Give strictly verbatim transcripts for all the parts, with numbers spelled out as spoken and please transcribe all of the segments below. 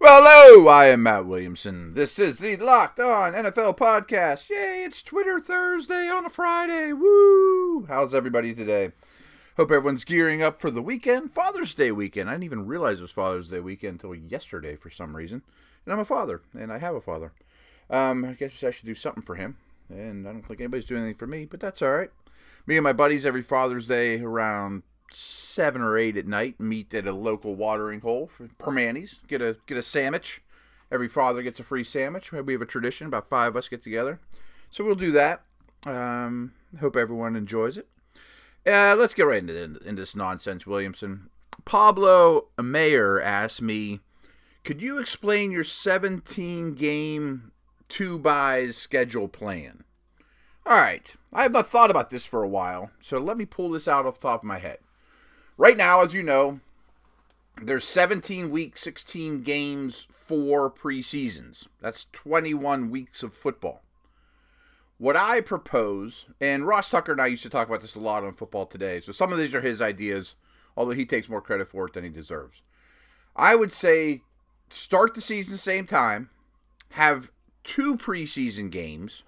Well, hello, I am Matt Williamson. This is the Locked On N F L Podcast. Yay, it's Twitter Thursday on a Friday. Woo! How's everybody today? Hope everyone's gearing up for the weekend. Father's Day weekend. I didn't even realize it was Father's Day weekend until yesterday for some reason. And I'm a father, and I have a father. Um, I guess I should do something for him. And I don't think anybody's doing anything for me, but that's all right. Me and my buddies every Father's Day around seven or eight at night meet at a local watering hole for Permanis. Get a get a sandwich. Every father gets a free sandwich. We have a tradition. About five of us get together, so we'll do that. Um, hope everyone enjoys it. Uh, let's get right into, into this nonsense, Williamson. Pablo Mayer asked me, "Could you explain your seventeen game two buys schedule plan?" All right, I have not thought about this for a while, so let me pull this out off the top of my head. Right now, as you know, there's seventeen weeks, sixteen games, four preseasons. That's twenty-one weeks of football. What I propose, and Ross Tucker and I used to talk about this a lot on Football Today, so some of these are his ideas, although he takes more credit for it than he deserves. I would say start the season the same time, have two preseason games,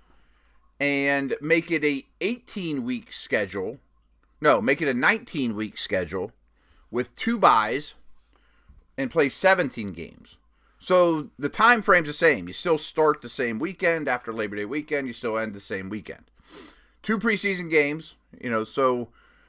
and make it a eighteen-week schedule. No, make it a nineteen-week schedule with two buys and play seventeen games. So the time frame's the same. You still start the same weekend after Labor Day weekend. You still end the same weekend. Two preseason games, you know, so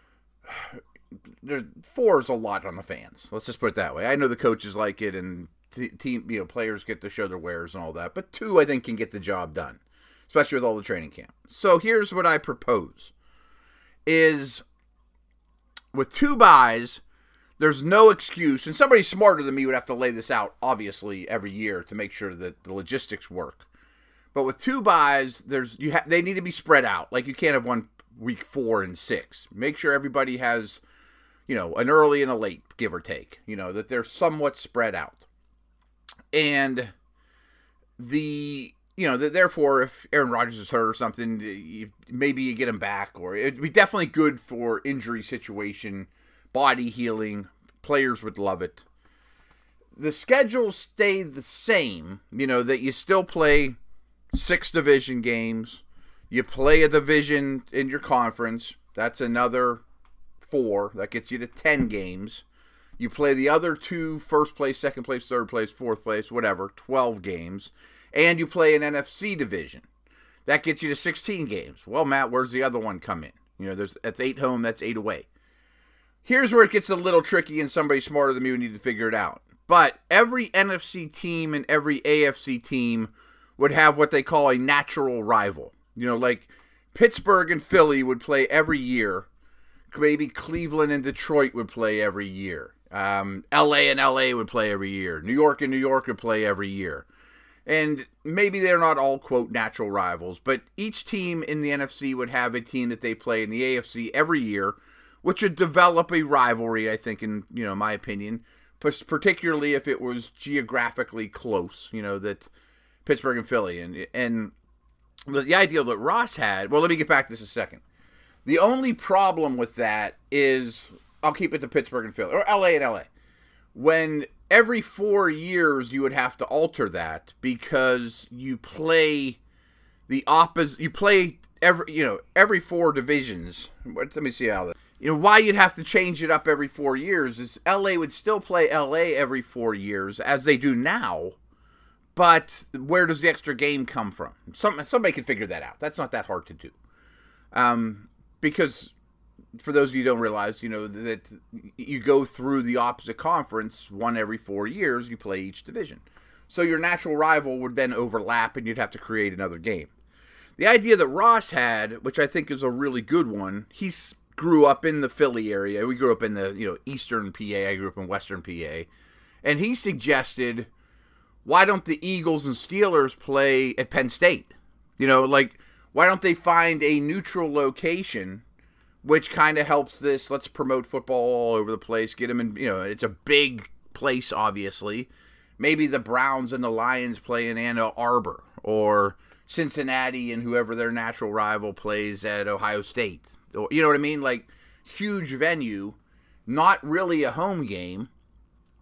there, four is a lot on the fans. Let's just put it that way. I know the coaches like it and t- team, you know, players get to show their wares and all that, but two I think can get the job done, especially with all the training camp. So here's what I propose is with two buys, there's no excuse, and somebody smarter than me would have to lay this out, obviously, every year to make sure that the logistics work. But with two buys, there's you ha- they need to be spread out. Like, you can't have one week four and six. Make sure everybody has, you know, an early and a late, give or take. You know, that they're somewhat spread out. And the... You know, therefore, if Aaron Rodgers is hurt or something, you, maybe you get him back. Or it'd be definitely good for injury situation, body healing. Players would love it. The schedule stayed the same. You know, that you still play six division games. You play a division in your conference. That's another four. That gets you to ten games. You play the other two, first place, second place, third place, fourth place, whatever, twelve games. And you play an N F C division. That gets you to sixteen games. Well, Matt, where's the other one come in? You know, there's that's eight home, that's eight away. Here's where it gets a little tricky, and somebody smarter than me would need to figure it out. But every N F C team and every A F C team would have what they call a natural rival. You know, like Pittsburgh and Philly would play every year. Maybe Cleveland and Detroit would play every year. Um, L A and L A would play every year. New York and New York would play every year. And maybe they're not all, quote, natural rivals, but each team in the N F C would have a team that they play in the A F C every year, which would develop a rivalry, I think, in, you know, my opinion, particularly if it was geographically close, you know, that Pittsburgh and Philly. And, and the idea that Ross had, well, let me get back to this a second. The only problem with that is, I'll keep it to Pittsburgh and Philly, or L A and L A. When every four years you would have to alter that because you play the opposite. You play every you know every four divisions. Let me see how that. You know why you'd have to change it up every four years is L A would still play L A every four years as they do now, but where does the extra game come from? Some somebody can figure that out. That's not that hard to do, um, because. For those of you who don't realize, you know, that you go through the opposite conference one every four years, you play each division. So your natural rival would then overlap and you'd have to create another game. The idea that Ross had, which I think is a really good one, he grew up in the Philly area. We grew up in the, you know, eastern P A. I grew up in western P A. And he suggested, why don't the Eagles and Steelers play at Penn State? You know, like, why don't they find a neutral location, which kind of helps this, let's promote football all over the place, get them in, you know, it's a big place, obviously. Maybe the Browns and the Lions play in Ann Arbor, or Cincinnati and whoever their natural rival plays at Ohio State. You know what I mean? Like, huge venue, not really a home game,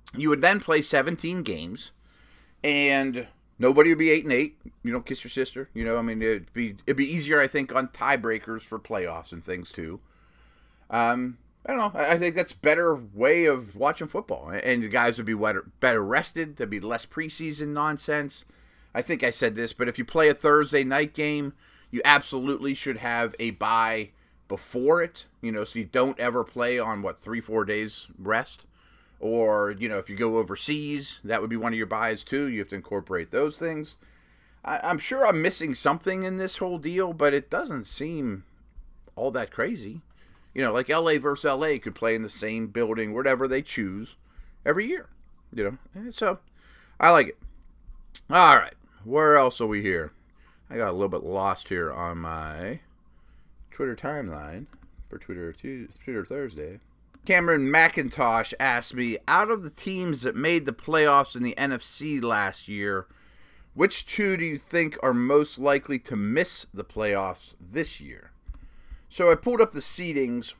You would then play seventeen games, and nobody would be eight and eight. You don't kiss your sister. You know, I mean, it'd be it'd be easier, I think, on tiebreakers for playoffs and things too. Um, I don't know. I think that's a better way of watching football, and the guys would be better, better rested. There'd be less preseason nonsense. I think I said this, but if you play a Thursday night game, you absolutely should have a bye before it. You know, so you don't ever play on what three, four days rest. Or, you know, if you go overseas, that would be one of your buys too. You have to incorporate those things. I, I'm sure I'm missing something in this whole deal, but it doesn't seem all that crazy. You know, like L A versus L A could play in the same building, whatever they choose, every year. You know, so I like it. All right, where else are we here? I got a little bit lost here on my Twitter timeline for Twitter Tuesday, Twitter Thursday. Cameron McIntosh asked me, out of the teams that made the playoffs in the N F C last year, which two do you think are most likely to miss the playoffs this year? So I pulled up the seedings,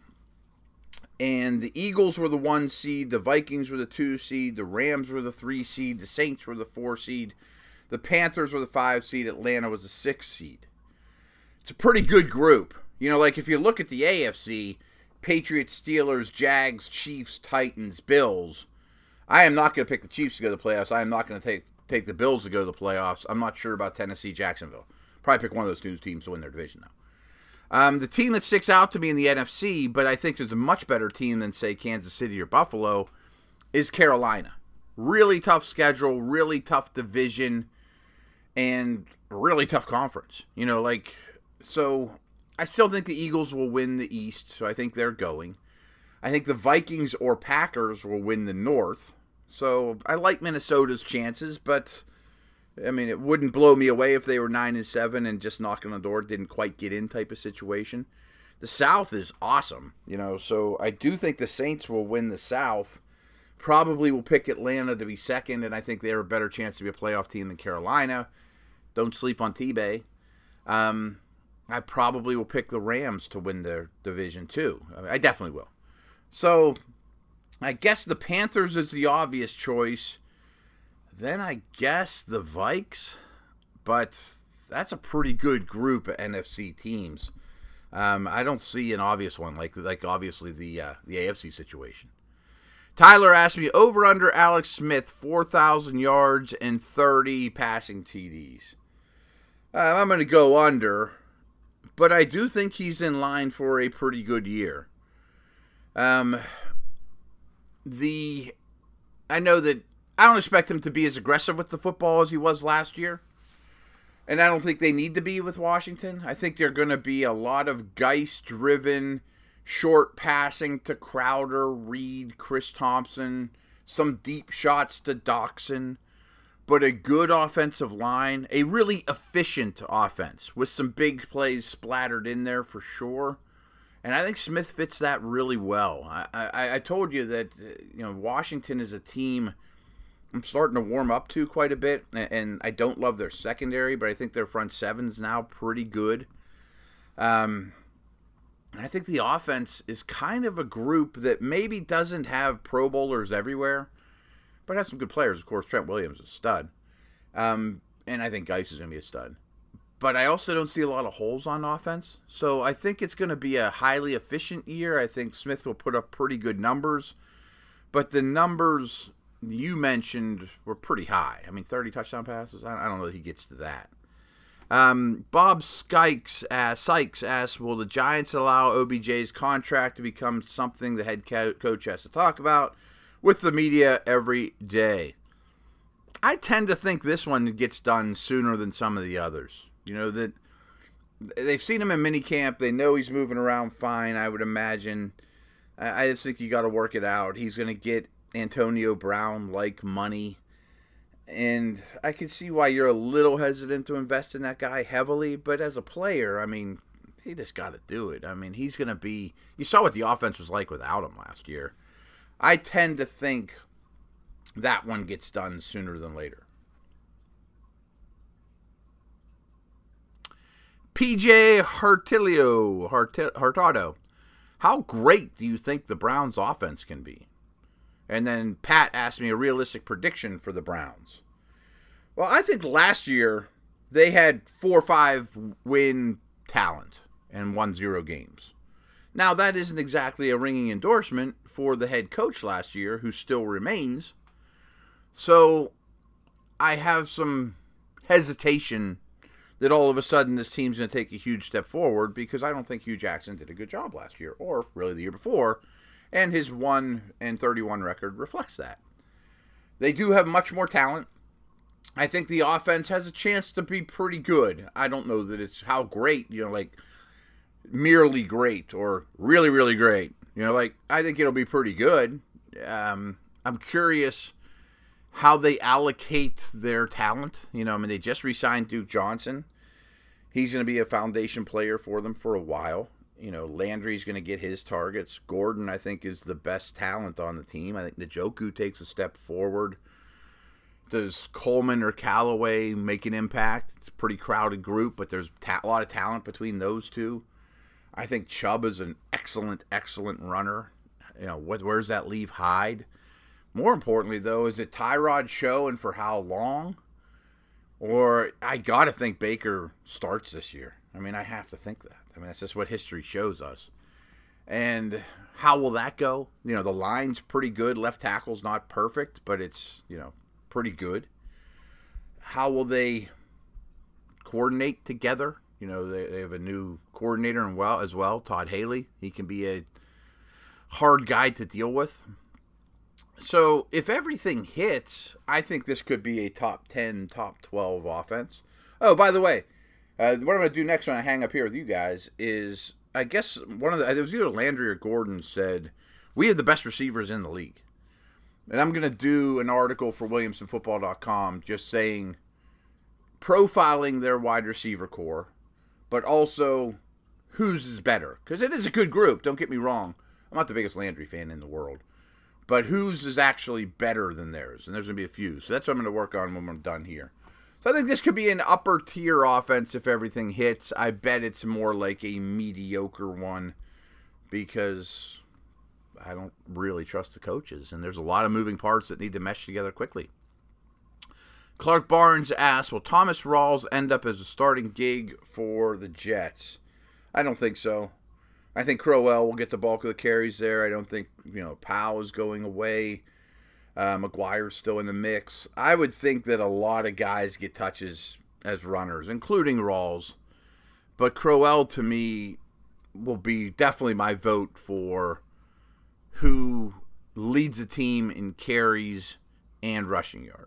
and the Eagles were the one seed, the Vikings were the two seed, the Rams were the three seed, the Saints were the four seed, the Panthers were the five seed, Atlanta was the six seed. It's a pretty good group. You know, like if you look at the A F C, Patriots, Steelers, Jags, Chiefs, Titans, Bills. I am not going to pick the Chiefs to go to the playoffs. I am not going to take take the Bills to go to the playoffs. I'm not sure about Tennessee, Jacksonville. Probably pick one of those two teams to win their division, though. Um, the team that sticks out to me in the N F C, but I think there's a much better team than, say, Kansas City or Buffalo, is Carolina. Really tough schedule, really tough division, and really tough conference. You know, like, so I still think the Eagles will win the East, so I think they're going. I think the Vikings or Packers will win the North. So I like Minnesota's chances, but I mean, it wouldn't blow me away if they were nine and seven and just knocking on the door, didn't quite get in type of situation. The South is awesome, you know, so I do think the Saints will win the South. Probably will pick Atlanta to be second, and I think they're a better chance to be a playoff team than Carolina. Don't sleep on T-Bay. Um, I probably will pick the Rams to win their division too. I, mean, I definitely will. So I guess the Panthers is the obvious choice. Then I guess the Vikes, but that's a pretty good group of N F C teams. Um, I don't see an obvious one like like obviously the uh, the A F C situation. Tyler asked me over under Alex Smith four thousand yards and thirty passing T Ds. Uh, I'm going to go under, but I do think he's in line for a pretty good year. Um, the I know that I don't expect him to be as aggressive with the football as he was last year. And I don't think they need to be with Washington. I think they're going to be a lot of Geist-driven, short passing to Crowder, Reed, Chris Thompson, some deep shots to Doxson, but a good offensive line, a really efficient offense with some big plays splattered in there for sure. And I think Smith fits that really well. I, I, I told you that you know Washington is a team I'm starting to warm up to quite a bit, and I don't love their secondary, but I think their front seven's now pretty good. Um, and I think the offense is kind of a group that maybe doesn't have Pro Bowlers everywhere, but has some good players. Of course, Trent Williams is a stud, um, and I think Geist is going to be a stud. But I also don't see a lot of holes on offense, so I think it's going to be a highly efficient year. I think Smith will put up pretty good numbers, but the numbers you mentioned were pretty high. I mean, thirty touchdown passes. I don't know that he gets to that. Um, Bob Skikes asks, Sykes asks, will the Giants allow O B J's contract to become something the head co- coach has to talk about with the media every day? I tend to think this one gets done sooner than some of the others. You know, that they've seen him in minicamp. They know he's moving around fine, I would imagine. I, I just think you got to work it out. He's going to get Antonio Brown like money, and I can see why you're a little hesitant to invest in that guy heavily, but as a player, I mean, he just got to do it. I mean, he's going to be, you saw what the offense was like without him last year. I tend to think that one gets done sooner than later. P J Hartilio, Hart- Hartado, how great do you think the Browns offense can be? And then Pat asked me a realistic prediction for the Browns. Well, I think last year they had four or five win talent and won zero games. Now, that isn't exactly a ringing endorsement for the head coach last year, who still remains. So I have some hesitation that all of a sudden this team's going to take a huge step forward, because I don't think Hugh Jackson did a good job last year, or really the year before, and his one and thirty-one record reflects that. They do have much more talent. I think the offense has a chance to be pretty good. I don't know that it's how great, you know, like merely great or really, really great. You know, like I think it'll be pretty good. Um, I'm curious how they allocate their talent. You know, I mean, they just re-signed Duke Johnson. He's going to be a foundation player for them for a while. You know, Landry's going to get his targets. Gordon, I think, is the best talent on the team. I think Njoku takes a step forward. Does Coleman or Callaway make an impact? It's a pretty crowded group, but there's ta- a lot of talent between those two. I think Chubb is an excellent, excellent runner. You know, what, where's that leave Hyde? More importantly, though, is it Tyrod show and for how long? Or I got to think Baker starts this year. I mean, I have to think that. I mean, that's just what history shows us. And how will that go? You know, the line's pretty good. Left tackle's not perfect, but it's, you know, pretty good. How will they coordinate together? You know, they, they have a new coordinator and well as well, Todd Haley. He can be a hard guy to deal with. So if everything hits, I think this could be a top ten, top twelve offense. Oh, by the way, uh, what I'm going to do next when I hang up here with you guys is, I guess one of the, it was either Landry or Gordon said, we have the best receivers in the league. And I'm going to do an article for Williamson Football dot com just saying, profiling their wide receiver core, but also whose is better. Because it is a good group, don't get me wrong. I'm not the biggest Landry fan in the world. But whose is actually better than theirs? And there's going to be a few. So that's what I'm going to work on when I'm done here. So I think this could be an upper tier offense if everything hits. I bet it's more like a mediocre one, because I don't really trust the coaches. And there's a lot of moving parts that need to mesh together quickly. Clark Barnes asks, will Thomas Rawls end up as a starting gig for the Jets? I don't think so. I think Crowell will get the bulk of the carries there. I don't think, you know, Powell is going away. Uh, McGuire's still in the mix. I would think that a lot of guys get touches as runners, including Rawls. But Crowell, to me, will be definitely my vote for who leads the team in carries and rushing yards.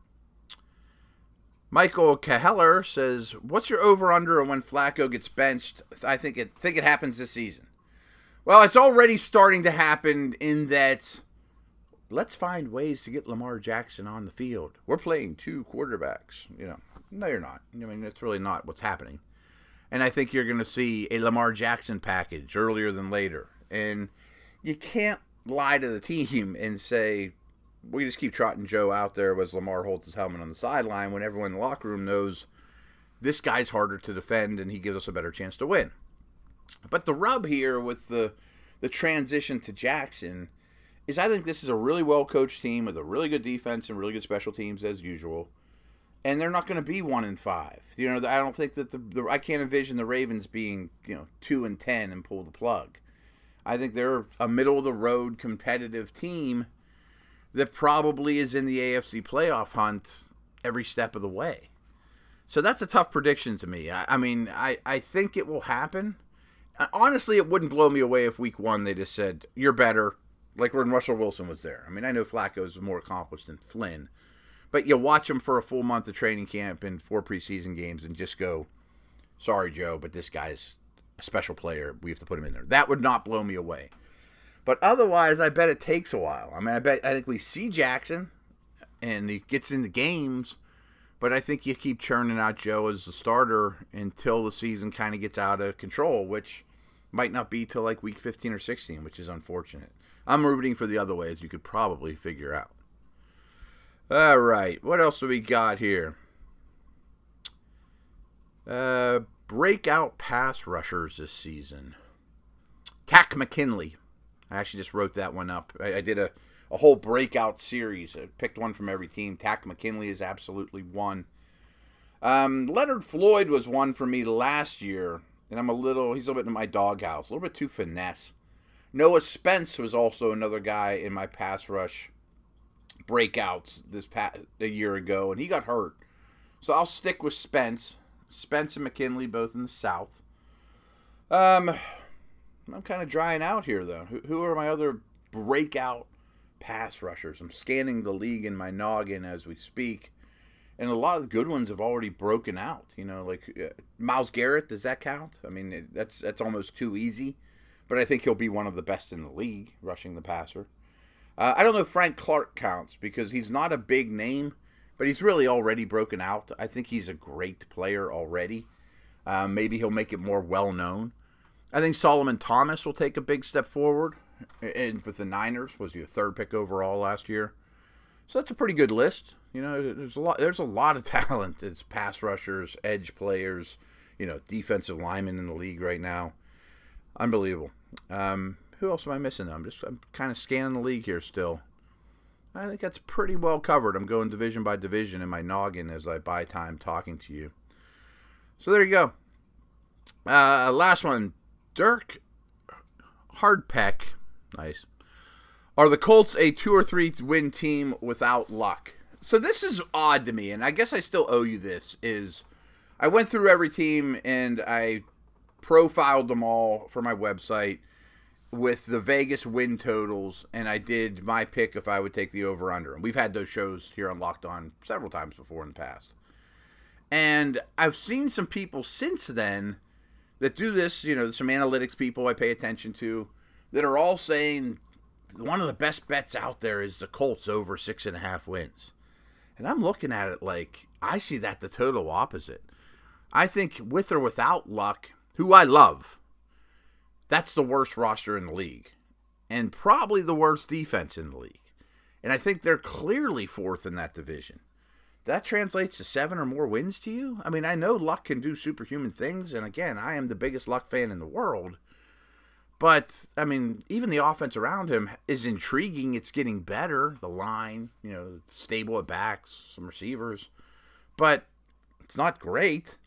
Michael Caheller says, what's your over-under on when Flacco gets benched? I think it think it happens this season. Well, it's already starting to happen in that let's find ways to get Lamar Jackson on the field. We're playing two quarterbacks. You know, no, you're not. I mean, that's really not what's happening. And I think you're going to see a Lamar Jackson package earlier than later. And you can't lie to the team and say, we just keep trotting Joe out there as Lamar holds his helmet on the sideline, when everyone in the locker room knows this guy's harder to defend and he gives us a better chance to win. But the rub here with the the transition to Jackson is I think this is a really well-coached team with a really good defense and really good special teams as usual, and they're not going to be one and five. You know, I don't think that the, the I can't envision the Ravens being, you know, two and ten and pull the plug. I think they're a middle-of-the-road competitive team that probably is in the A F C playoff hunt every step of the way. So that's a tough prediction to me. I, I mean, I, I think it will happen. Honestly, it wouldn't blow me away if week one they just said, you're better, like when Russell Wilson was there. I mean, I know Flacco is more accomplished than Flynn, but you watch him for a full month of training camp and four preseason games and just go, sorry, Joe, but this guy's a special player. We have to put him in there. That would not blow me away. But otherwise, I bet it takes a while. I mean, I bet I think we see Jackson, and he gets into games, but I think you keep churning out Joe as the starter until the season kind of gets out of control, which might not be till like week fifteen or sixteen, which is unfortunate. I'm rooting for the other way, as you could probably figure out. All right, what else do we got here? Uh, breakout pass rushers this season. Tack McKinley. I actually just wrote that one up. I, I did a a whole breakout series. I picked one from every team. Takk McKinley is absolutely one. Um, Leonard Floyd was one for me last year, and I'm a little, he's a little bit in my doghouse, a little bit too finesse. Noah Spence was also another guy in my pass rush breakouts this past, a year ago, and he got hurt. So I'll stick with Spence. Spence and McKinley both in the South. Um, I'm kind of drying out here, though. Who, who are my other breakout pass rushers? I'm scanning the league in my noggin as we speak, and a lot of the good ones have already broken out. You know, like uh, Myles Garrett, does that count? I mean, it, that's that's almost too easy, but I think he'll be one of the best in the league rushing the passer. Uh, I don't know if Frank Clark counts because he's not a big name, but he's really already broken out. I think he's a great player already. Um, maybe he'll make it more well-known. I think Solomon Thomas will take a big step forward. And with the Niners, was he the third pick overall last year? So that's a pretty good list. You know, there's a lot. There's a lot of talent. It's pass rushers, edge players, you know, defensive linemen in the league right now. Unbelievable. Um, who else am I missing? I'm just I'm kind of scanning the league here still. I think that's pretty well covered. I'm going division by division in my noggin as I buy time talking to you. So there you go. Uh, last one, Dirk Hardpeck. Nice. Are the Colts a two or three win team without Luck? So this is odd to me, and I guess I still owe you this. Is I went through every team and I profiled them all for my website with the Vegas win totals, and I did my pick if I would take the over-under. And we've had those shows here on Locked On several times before in the past. And I've seen some people since then that do this, you know, some analytics people I pay attention to, that are all saying one of the best bets out there is the Colts over six and a half wins. And I'm looking at it like, I see that the total opposite. I think with or without Luck, who I love, that's the worst roster in the league. And probably the worst defense in the league. And I think they're clearly fourth in that division. That translates to seven or more wins to you? I mean, I know Luck can do superhuman things. And again, I am the biggest Luck fan in the world. But, I mean, even the offense around him is intriguing. It's getting better. The line, you know, stable at backs, some receivers. But it's not great.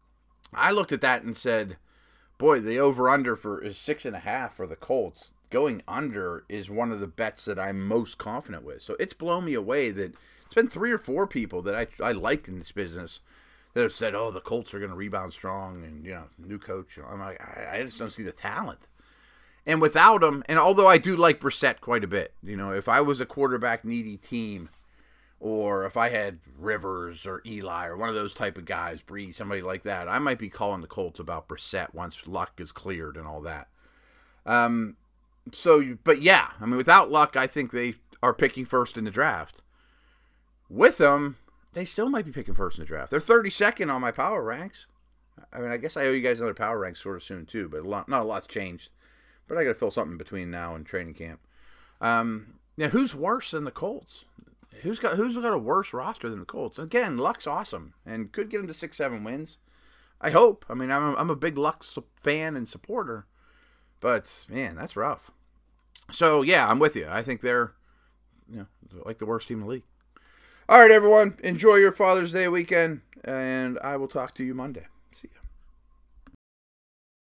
I looked at that and said, boy, the over-under for is six and a half for the Colts. Going under is one of the bets that I'm most confident with. So it's blown me away that it's been three or four people that I, I like in this business that have said, oh, the Colts are going to rebound strong and, you know, new coach. I'm like, I, I just don't see the talent. And without him, and although I do like Brissett quite a bit, you know, if I was a quarterback-needy team, or if I had Rivers or Eli or one of those type of guys, Breeze, somebody like that, I might be calling the Colts about Brissett once Luck is cleared and all that. Um, so, but yeah, I mean, without Luck, I think they are picking first in the draft. With them, they still might be picking first in the draft. They're thirty-second on my power ranks. I mean, I guess I owe you guys another power rank sort of soon too, but a lot, not a lot's changed. But I got to fill something between now and training camp. Um, now, who's worse than the Colts? Who's got who's got a worse roster than the Colts? Again, Luck's awesome and could get them to six, seven wins. I hope. I mean, I'm a, I'm a big Luck fan and supporter, but man, that's rough. So yeah, I'm with you. I think they're, you know, like the worst team in the league. All right, everyone, enjoy your Father's Day weekend, and I will talk to you Monday. See ya.